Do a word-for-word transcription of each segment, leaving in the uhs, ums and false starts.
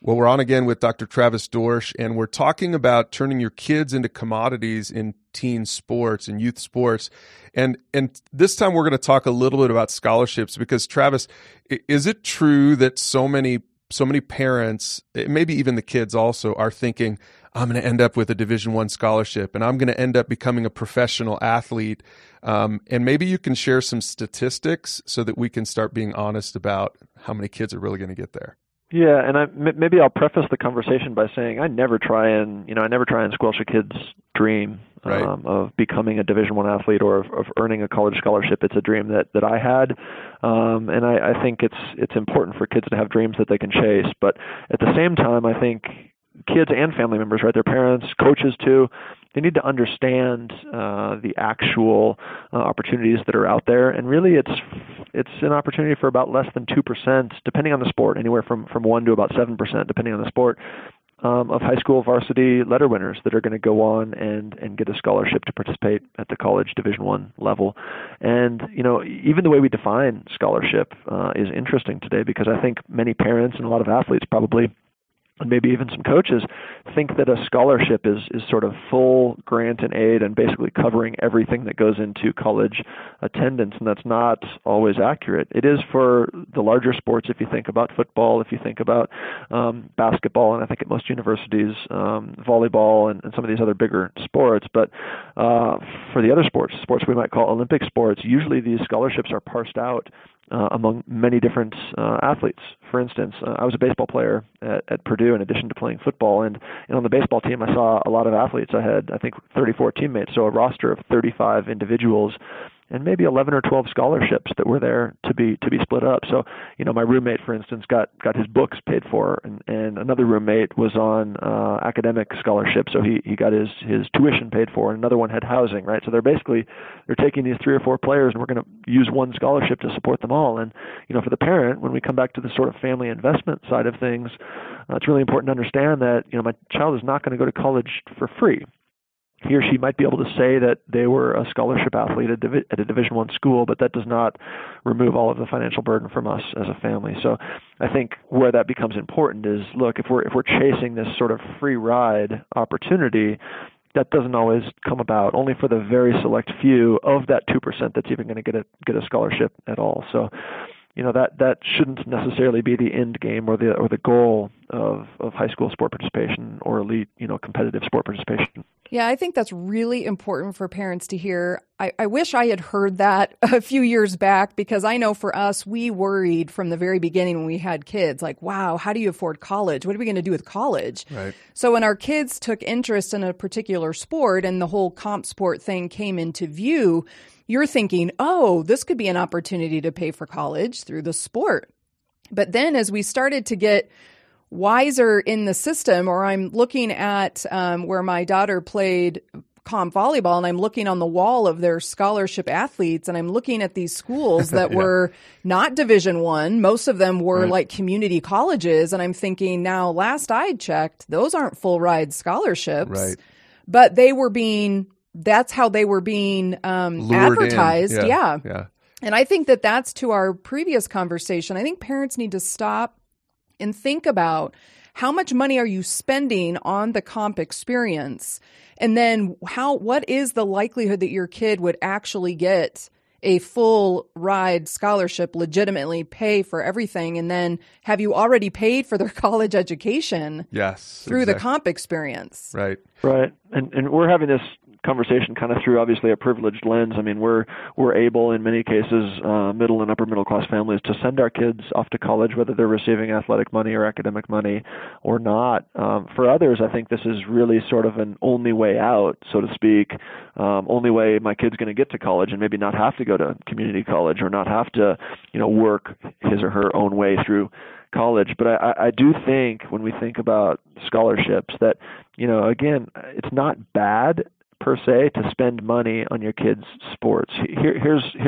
Well, we're on again with Doctor Travis Dorsch, and we're talking about turning your kids into commodities in teen sports and youth sports. And and this time we're going to talk a little bit about scholarships because, Travis, is it true that so many so many parents, maybe even the kids also, are thinking, I'm going to end up with a Division One scholarship and I'm going to end up becoming a professional athlete? Um, and maybe you can share some statistics so that we can start being honest about how many kids are really going to get there. Yeah, and I, m- maybe I'll preface the conversation by saying I never try and, you know, I never try and squelch a kid's dream right. um, of becoming a Division One athlete or of, of earning a college scholarship. It's a dream that, that I had, um, and I, I think it's it's important for kids to have dreams that they can chase. But at the same time, I think kids and family members, right, their parents, coaches too, they need to understand uh, the actual uh, opportunities that are out there. And really it's it's an opportunity for about less than two percent, depending on the sport, anywhere from, from one to about seven percent, depending on the sport, um, of high school varsity letter winners that are going to go on and, and get a scholarship to participate at the college Division One level. And, you know, even the way we define scholarship uh, is interesting today because I think many parents and a lot of athletes probably, and maybe even some coaches, think that a scholarship is, is sort of full grant and aid and basically covering everything that goes into college attendance, and that's not always accurate. It is for the larger sports if you think about football, if you think about um, basketball, and I think at most universities, um, volleyball and, and some of these other bigger sports. But uh, for the other sports, sports we might call Olympic sports, usually these scholarships are parsed out Uh, among many different uh, athletes. For instance, uh, I was a baseball player at, at Purdue in addition to playing football, and, and on the baseball team I saw a lot of athletes. I had, I think, thirty-four teammates, so a roster of thirty-five individuals, and maybe eleven or twelve scholarships that were there to be to be split up. So, you know, my roommate, for instance, got got his books paid for, and, and another roommate was on uh, academic scholarship, so he, he got his, his tuition paid for, and another one had housing, right? So they're basically, they're taking these three or four players, and we're going to use one scholarship to support them all. And, you know, for the parent, when we come back to the sort of family investment side of things, uh, it's really important to understand that, you know, my child is not going to go to college for free. He or she might be able to say that they were a scholarship athlete at, divi- at a Division One school, but that does not remove all of the financial burden from us as a family. So I think where that becomes important is, look, if we're if we're chasing this sort of free ride opportunity, that doesn't always come about. Only for the very select few of that two percent that's even going to get a get a scholarship at all. So, you know, that that shouldn't necessarily be the end game or the or the goal of, of high school sport participation or elite, you know, competitive sport participation. Yeah, I think that's really important for parents to hear. I, I wish I had heard that a few years back, because I know for us, we worried from the very beginning when we had kids, like, wow, how do you afford college? What are we going to do with college? Right. So when our kids took interest in a particular sport and the whole comp sport thing came into view, you're thinking, oh, this could be an opportunity to pay for college through the sport. But then as we started to get wiser in the system, or I'm looking at um, where my daughter played comp volleyball, and I'm looking on the wall of their scholarship athletes, and I'm looking at these schools that yeah. were not Division One. Most of them were right. like community colleges, and I'm thinking, now, last I checked, those aren't full ride scholarships, right. but they were being. That's how they were being um, advertised. Yeah. yeah. yeah. And I think that that's to our previous conversation. I think parents need to stop and think about how much money are you spending on the comp experience? And then how, what is the likelihood that your kid would actually get a full ride scholarship, legitimately pay for everything? And then have you already paid for their college education? Yes. Through exactly. the comp experience. Right. Right. And, and we're having this conversation kind of through obviously a privileged lens. I mean, we're we're able in many cases, uh, middle and upper middle class families, to send our kids off to college, whether they're receiving athletic money or academic money or not. Um, for others, I think this is really sort of an only way out, so to speak. Um, only way my kid's going to get to college, and maybe not have to go to community college or not have to, you know, work his or her own way through college. But I, I do think when we think about scholarships that, you know, again, it's not bad per se to spend money on your kids' sports. Here, here's here's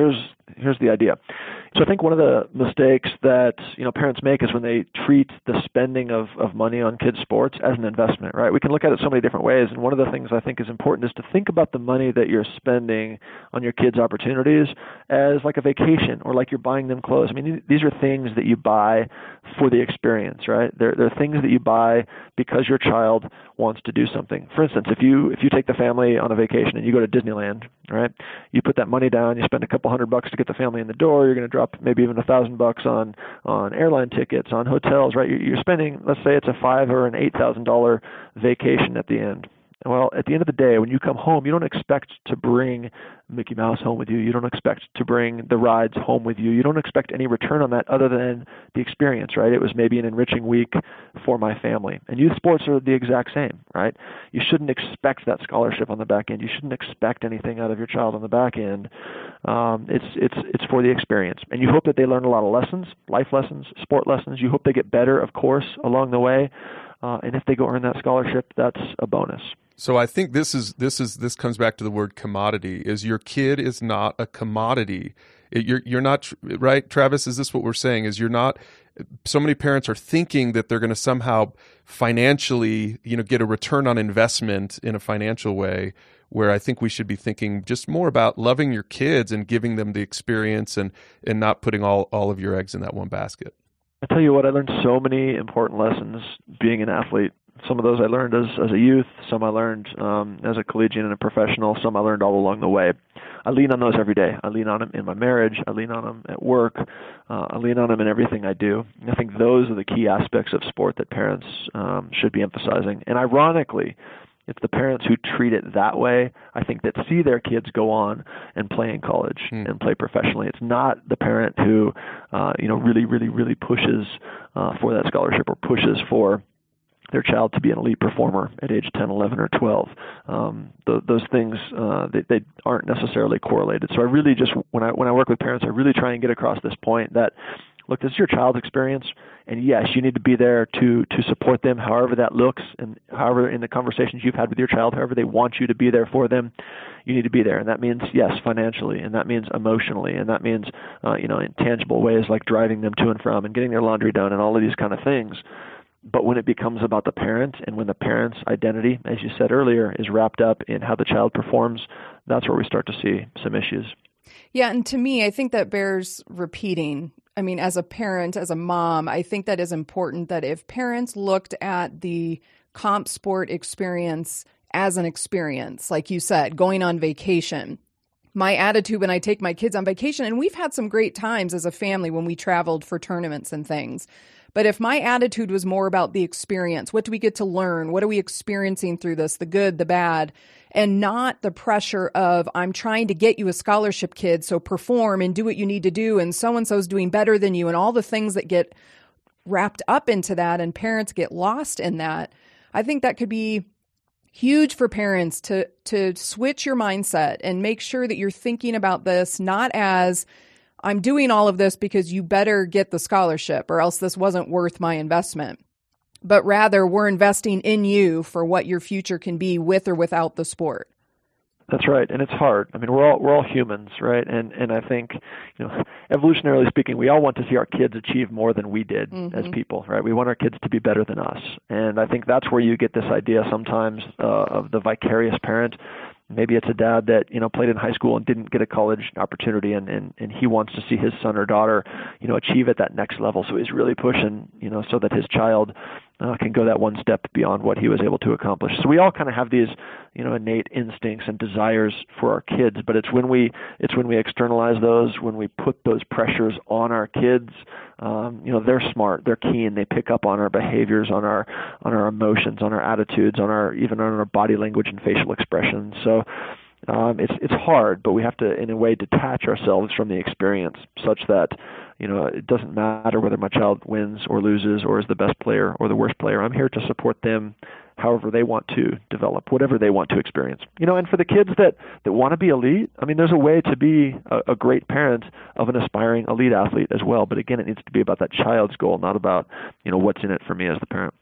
here's the idea. So I think one of the mistakes that, you know, parents make is when they treat the spending of, of money on kids' sports as an investment, right? We can look at it so many different ways. And one of the things I think is important is to think about the money that you're spending on your kids' opportunities as like a vacation or like you're buying them clothes. I mean, these are things that you buy for the experience, right? They're, they're things that you buy because your child wants to do something. For instance, if you if you take the family on a vacation and you go to Disneyland, right? You put that money down, you spend a couple hundred bucks to get the family in the door, you're going to drop maybe even a thousand bucks on on airline tickets, on hotels, right? You're, you're spending, let's say it's a five or an eight thousand dollar vacation at the end. Well, at the end of the day, when you come home, you don't expect to bring Mickey Mouse home with you. You don't expect to bring the rides home with you. You don't expect any return on that other than the experience, right? It was maybe an enriching week for my family. And youth sports are the exact same, right? You shouldn't expect that scholarship on the back end. You shouldn't expect anything out of your child on the back end. Um, it's it's it's for the experience. And you hope that they learn a lot of lessons, life lessons, sport lessons. You hope they get better, of course, along the way. Uh, and if they go earn that scholarship, that's a bonus. So I think this is this is this comes back to the word commodity. Is your kid is not a commodity. It, you're you're not right, Travis. Is this what we're saying? Is you're not. So many parents are thinking that they're going to somehow financially, you know, get a return on investment in a financial way. Where I think we should be thinking just more about loving your kids and giving them the experience and and not putting all all of your eggs in that one basket. I tell you what, I learned so many important lessons being an athlete. Some of those I learned as, as a youth, some I learned um, as a collegian and a professional, some I learned all along the way. I lean on those every day. I lean on them in my marriage. I lean on them at work. Uh, I lean on them in everything I do. And I think those are the key aspects of sport that parents um, should be emphasizing. And ironically, it's the parents who treat it that way, I think, that see their kids go on and play in college mm. and play professionally. It's not the parent who, uh, you know, really, really, really pushes uh, for that scholarship or pushes for their child to be an elite performer at age ten, eleven, or twelve. Um, th- those things, uh, they, they aren't necessarily correlated. So I really just, when I when I work with parents, I really try and get across this point that, look, this is your child's experience, and yes, you need to be there to to support them however that looks, and however in the conversations you've had with your child, however they want you to be there for them, you need to be there. And that means, yes, financially, and that means emotionally, and that means, uh, you know, in tangible ways like driving them to and from and getting their laundry done and all of these kind of things. But when it becomes about the parent and when the parent's identity, as you said earlier, is wrapped up in how the child performs, that's where we start to see some issues. Yeah, and to me, I think that bears repeating. I mean, as a parent, as a mom, I think that is important that if parents looked at the comp sport experience as an experience, like you said, going on vacation, my attitude when I take my kids on vacation, and we've had some great times as a family when we traveled for tournaments and things. But if my attitude was more about the experience, what do we get to learn? What are we experiencing through this? The good, the bad, and not the pressure of, I'm trying to get you a scholarship, kid, so perform and do what you need to do, and so-and-so's doing better than you, and all the things that get wrapped up into that, and parents get lost in that. I think that could be huge for parents to to switch your mindset and make sure that you're thinking about this not as, I'm doing all of this because you better get the scholarship or else this wasn't worth my investment. But rather, we're investing in you for what your future can be with or without the sport. That's right, and it's hard. I mean, we're all we're all humans, right? And and I think, you know, evolutionarily speaking, we all want to see our kids achieve more than we did mm-hmm. as people, right? We want our kids to be better than us, and I think that's where you get this idea sometimes uh, of the vicarious parent. Maybe it's a dad that, you know, played in high school and didn't get a college opportunity, and, and, and he wants to see his son or daughter, you know, achieve at that next level. So he's really pushing, you know, so that his child uh, can go that one step beyond what he was able to accomplish. So we all kind of have these, you know, innate instincts and desires for our kids, but it's when we it's when we externalize those, when we put those pressures on our kids. Um, you know, they're smart, they're keen, they pick up on our behaviors, on our on our emotions, on our attitudes, on our even on our body language and facial expressions. So um, it's it's hard, but we have to, in a way, detach ourselves from the experience, such that, you know, it doesn't matter whether my child wins or loses or is the best player or the worst player. I'm here to support them however they want to develop, whatever they want to experience. You know, and for the kids that, that want to be elite, I mean, there's a way to be a, a great parent of an aspiring elite athlete as well. But again, it needs to be about that child's goal, not about, you know, what's in it for me as the parent.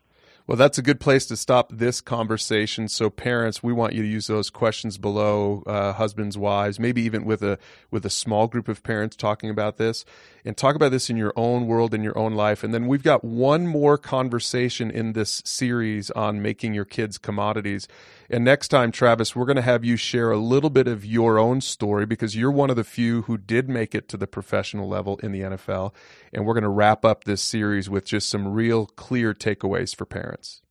Well, that's a good place to stop this conversation. So, parents, we want you to use those questions below, uh, husbands, wives, maybe even with a with a small group of parents talking about this, and talk about this in your own world, in your own life. And then we've got one more conversation in this series on making your kids commodities. And next time, Travis, we're going to have you share a little bit of your own story, because you're one of the few who did make it to the professional level in the N F L. And we're going to wrap up this series with just some real clear takeaways for parents.